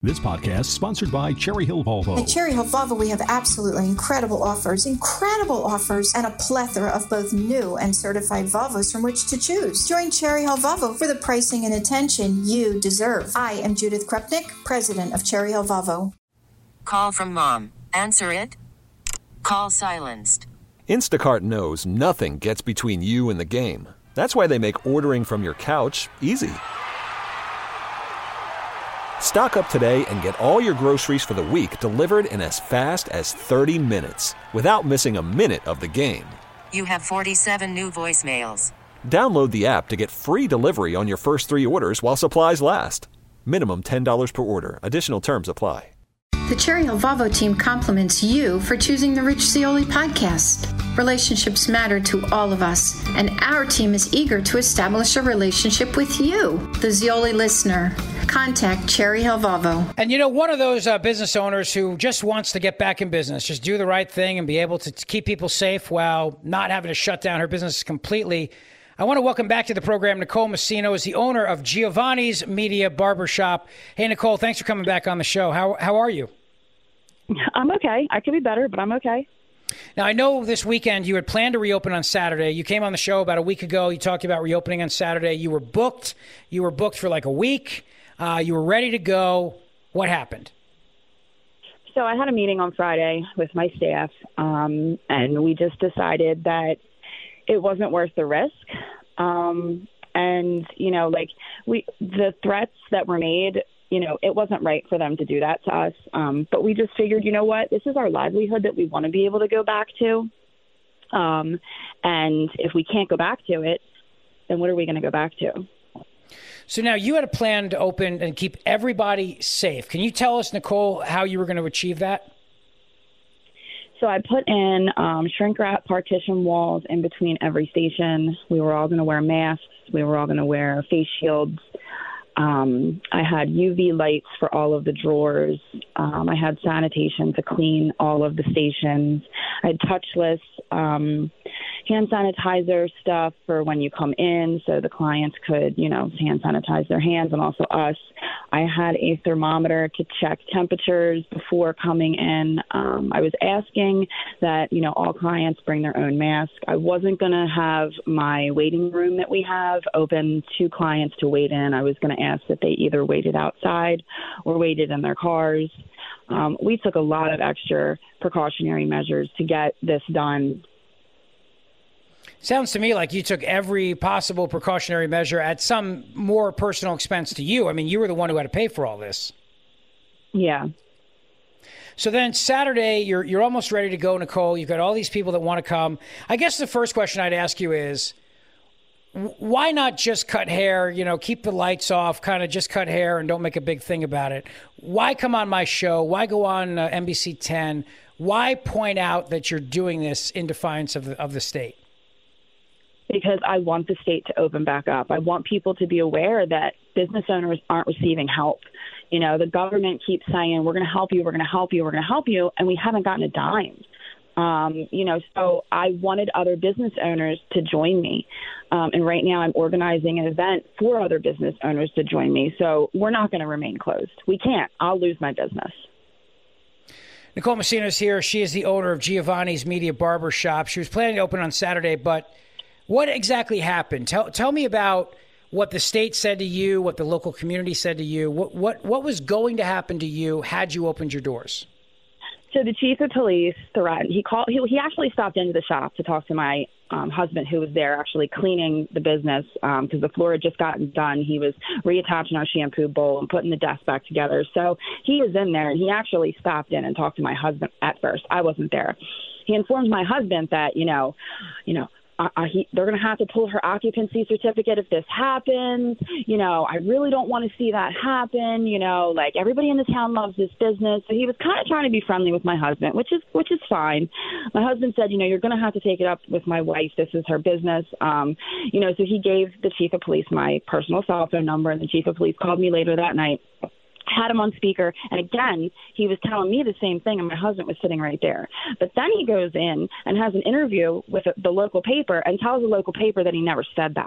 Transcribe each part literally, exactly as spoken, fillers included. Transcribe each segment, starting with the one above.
This podcast is sponsored by Cherry Hill Volvo. At Cherry Hill Volvo, we have absolutely incredible offers, incredible offers, and a plethora of both new and certified Volvos from which to choose. Join Cherry Hill Volvo for the pricing and attention you deserve. I am Judith Krupnik, president of Cherry Hill Volvo. Call from mom. Answer it. Call silenced. Instacart knows nothing gets between you and the game. That's why they make ordering from your couch easy. Stock up today and get all your groceries for the week delivered in as fast as thirty minutes without missing a minute of the game. You have forty-seven new voicemails. Download the app to get free delivery on your first three orders while supplies last. Minimum ten dollars per order. Additional terms apply. The Cherry Hill Volvo team compliments you for choosing the Rich Zeoli podcast. Relationships matter to all of us, and our team is eager to establish a relationship with you, the Zeoli listener. Contact Cherry Hill Volvo. And you know, one of those uh, business owners who just wants to get back in business, just do the right thing and be able to keep people safe while not having to shut down her business completely. I want to welcome back to the program Nicole Messino, is the owner of Giovanni's Media Barbershop. Hey, Nicole, thanks for coming back on the show. How how are you? I'm okay. I could be better, but I'm okay. Now, I know this weekend you had planned to reopen on Saturday. You came on the show about a week ago. You talked about reopening on Saturday. You were booked. You were booked for like a week. Uh, you were ready to go. What happened? So I had a meeting on Friday with my staff, um, and we just decided that it wasn't worth the risk. Um, and, you know, like we the threats that were made, you know, it wasn't right for them to do that to us. Um, but we just figured, you know what, this is our livelihood that we want to be able to go back to. Um, and if we can't go back to it, then what are we going to go back to? So now you had a plan to open and keep everybody safe. Can you tell us, Nicole, how you were going to achieve that? So I put in um, shrink wrap partition walls in between every station. We were all going to wear masks. We were all going to wear face shields. Um, I had U V lights for all of the drawers. Um, I had sanitation to clean all of the stations. I had touchless um, hand sanitizer stuff for when you come in so the clients could, you know, hand sanitize their hands, and also us. I had a thermometer to check temperatures before coming in. Um, I was asking that, you know, all clients bring their own mask. I wasn't going to have my waiting room that we have open to clients to wait in. I was going to ask that they either waited outside or waited in their cars. Um, we took a lot of extra precautionary measures to get this done. Sounds to me like you took every possible precautionary measure at some more personal expense to you. I mean, you were the one who had to pay for all this. Yeah. So then Saturday, you're you're almost ready to go, Nicole. You've got all these people that want to come. I guess the first question I'd ask you is, why not just cut hair, you know, keep the lights off, kind of just cut hair and don't make a big thing about it? Why come on my show? Why go on uh, N B C ten? Why point out that you're doing this in defiance of the, of the state? Because I want the state to open back up. I want people to be aware that business owners aren't receiving help. You know, the government keeps saying, we're going to help you, we're going to help you, we're going to help you, and we haven't gotten a dime. Um, you know, so I wanted other business owners to join me. Um, and right now I'm organizing an event for other business owners to join me. So we're not going to remain closed. We can't. I'll lose my business. Nicole Messino is here. She is the owner of Giovanni's Media Barbershop. She was planning to open on Saturday, but what exactly happened? Tell tell me about what the state said to you, what the local community said to you. What what what was going to happen to you had you opened your doors? So the chief of police threatened. He called. He, he actually stopped into the shop to talk to my um, husband, who was there actually cleaning the business because um, the floor had just gotten done. He was reattaching our shampoo bowl and putting the desk back together. So he was in there, and he actually stopped in and talked to my husband at first. I wasn't there. He informed my husband that, you know, you know, Uh, he, they're going to have to pull her occupancy certificate if this happens. You know, I really don't want to see that happen. You know, like everybody in the town loves this business. So he was kind of trying to be friendly with my husband, which is which is fine. My husband said, you know, you're going to have to take it up with my wife. This is her business. Um, you know, so he gave the chief of police my personal cell phone number, and the chief of police called me later that night. Had him on speaker, and again, he was telling me the same thing, and my husband was sitting right there. But then he goes in and has an interview with the local paper and tells the local paper that he never said that.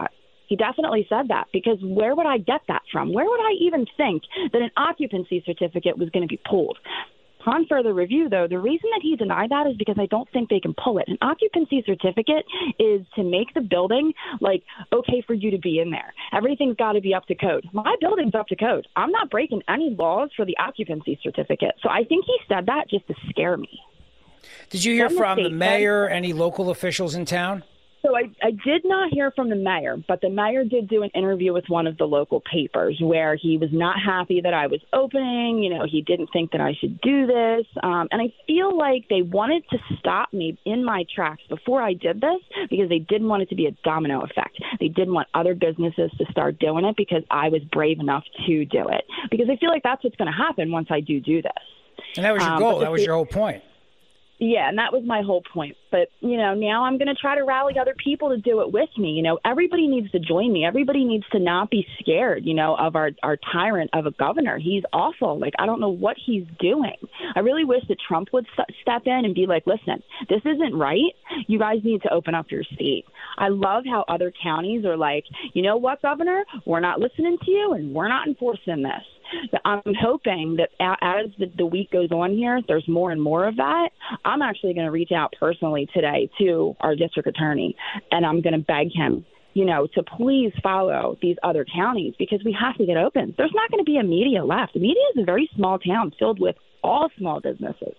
He definitely said that, because where would I get that from? Where would I even think that an occupancy certificate was going to be pulled? Upon further review, though, the reason that he denied that is because I don't think they can pull it. An occupancy certificate is to make the building, like, okay for you to be in there. Everything's got to be up to code. My building's up to code. I'm not breaking any laws for the occupancy certificate. So I think he said that just to scare me. Did you hear From from the the state, mayor, any local officials in town? So I, I did not hear from the mayor, but the mayor did do an interview with one of the local papers where he was not happy that I was opening. You know, he didn't think that I should do this. Um, and I feel like they wanted to stop me in my tracks before I did this because they didn't want it to be a domino effect. They didn't want other businesses to start doing it because I was brave enough to do it. Because I feel like that's what's going to happen once I do do this. And that was your Um, goal. but the That was state- your whole point. Yeah, and that was my whole point. But, you know, now I'm going to try to rally other people to do it with me. You know, everybody needs to join me. Everybody needs to not be scared, you know, of our, our tyrant of a governor. He's awful. Like, I don't know what he's doing. I really wish that Trump would st- step in and be like, listen, this isn't right. You guys need to open up your state. I love how other counties are like, you know what, Governor, we're not listening to you and we're not enforcing this. I'm hoping that as the, the week goes on here, there's more and more of that. I'm actually going to reach out personally today to our district attorney, and I'm going to beg him, you know, to please follow these other counties because we have to get open. There's not going to be a media left. The media is a very small town filled with all small businesses.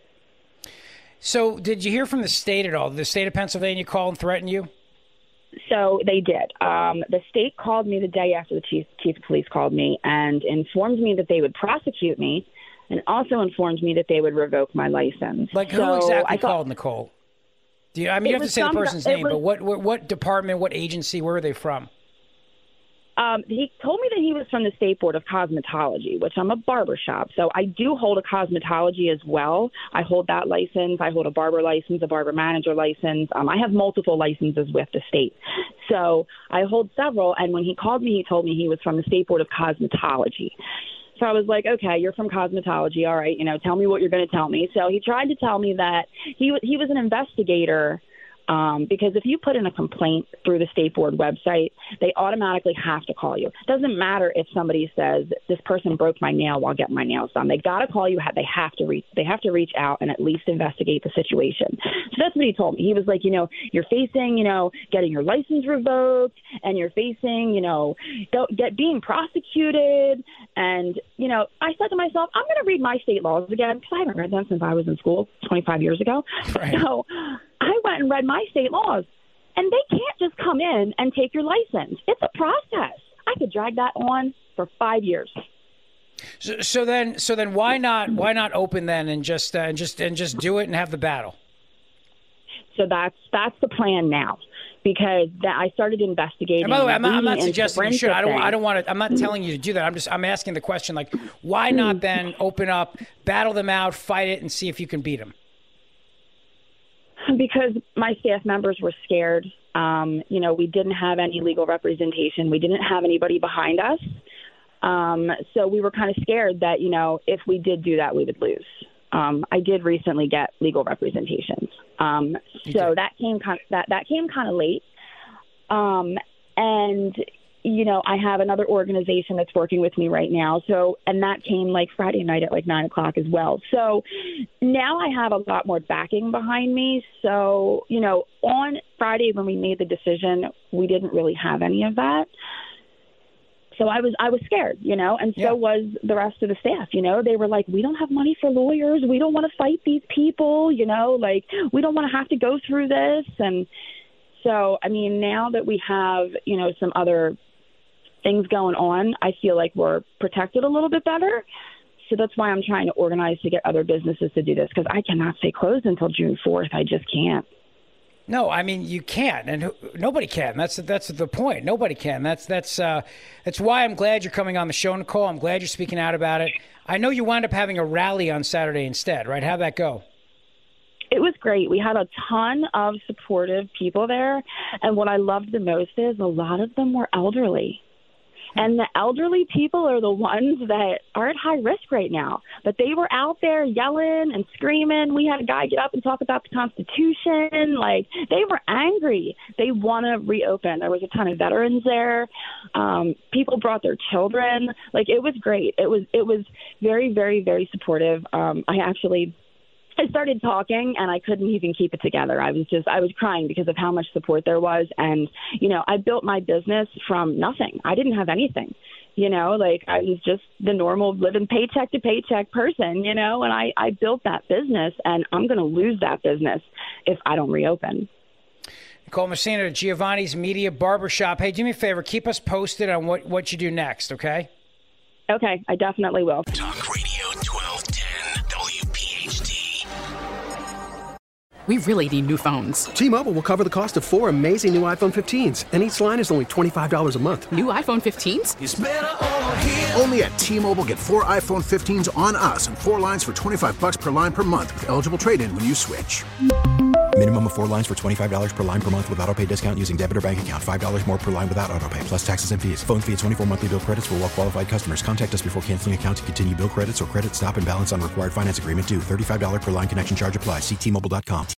So did you hear from the state at all? Did the state of Pennsylvania call and threaten you? So they did. Um, the state called me the day after the chief, chief of police called me and informed me that they would prosecute me and also informed me that they would revoke my license. Like who so exactly I thought, called Nicole? Do you, I mean, you It have to was say the some- person's it name, was- but what, what what department, what agency, where are they from? Um, he told me that he was from the State Board of Cosmetology, which I'm a barbershop. So I do hold a cosmetology as well. I hold that license. I hold a barber license, a barber manager license. Um, I have multiple licenses with the state. So I hold several. And when he called me, he told me he was from the State Board of Cosmetology. So I was like, okay, you're from cosmetology. All right, you know, tell me what you're going to tell me. So he tried to tell me that he he was an investigator. Um, because if you put in a complaint through the state board website, they automatically have to call you. It doesn't matter if somebody says this person broke my nail while getting my nails done. They got to call you. They have to reach. They have to reach out and at least investigate the situation. So that's what he told me. He was like, you know, you're facing, you know, getting your license revoked, and you're facing, you know, go, get being prosecuted. And you know, I said to myself, I'm going to read my state laws again because I haven't read them since I was in school twenty-five years ago. Right. So I went and read my state laws, and they can't just come in and take your license. It's a process. I could drag that on for five years. So, so then, so then, why not? Why not open then and just uh, and just and just do it and have the battle? So that's that's the plan now, because that I started investigating. And by the way, I'm not, I'm not reading into suggesting you should. I don't. forensic I don't want to. I'm not telling you to do that. I'm just. I'm asking the question, like, why not then open up, battle them out, fight it, and see if you can beat them? Because my staff members were scared. Um, you know, we didn't have any legal representation. We didn't have anybody behind us. Um, so we were kind of scared that, you know, if we did do that, we would lose. Um, I did recently get legal representation. Um, so that came kind of, that, that came kind of late. Um, and, you know, I have another organization that's working with me right now. So, and that came like Friday night at like nine o'clock as well. So now I have a lot more backing behind me. So, you know, on Friday when we made the decision, we didn't really have any of that. So I was I was scared, you know, and so Yeah. was the rest of the staff. You know, they were like, we don't have money for lawyers. We don't want to fight these people, you know, like we don't want to have to go through this. And so, I mean, now that we have, you know, some other things going on, I feel like we're protected a little bit better. So that's why I'm trying to organize to get other businesses to do this, because I cannot stay closed until June fourth. I just can't. No, I mean you can't, and who, nobody can. That's that's the point. Nobody can. That's that's uh, that's why I'm glad you're coming on the show, Nicole. I'm glad you're speaking out about it. I know you wound up having a rally on Saturday instead, right? How'd that go? It was great. We had a ton of supportive people there, and what I loved the most is a lot of them were elderly. And the elderly people are the ones that are at high risk right now. But they were out there yelling and screaming. We had a guy get up and talk about the Constitution. Like, they were angry. They want to reopen. There was a ton of veterans there. Um, people brought their children. Like, it was great. It was it was very, very, very supportive. Um, I actually I started talking and I couldn't even keep it together. I was just, I was crying because of how much support there was. And, you know, I built my business from nothing. I didn't have anything, you know, like I was just the normal living paycheck to paycheck person, you know, and I, I built that business and I'm going to lose that business if I don't reopen. Nicole Messina, Giovanni's Media Barbershop. Hey, do me a favor, keep us posted on what, what you do next, okay? Okay, I definitely will. Talk Radio twelve ten W P H T. We really need new phones. T-Mobile will cover the cost of four amazing new iPhone fifteens, and each line is only twenty-five dollars a month. New iPhone fifteens? It's better over here. Only at T-Mobile, get four iPhone fifteens on us and four lines for twenty-five dollars per line per month with eligible trade-in when you switch. Minimum of four lines for twenty-five dollars per line per month with autopay discount using debit or bank account. five dollars more per line without autopay, plus taxes and fees. Phone fee at twenty-four monthly bill credits for well-qualified customers. Contact us before canceling account to continue bill credits or credit stop and balance on required finance agreement due. thirty-five dollars per line connection charge applies. See T Mobile dot com.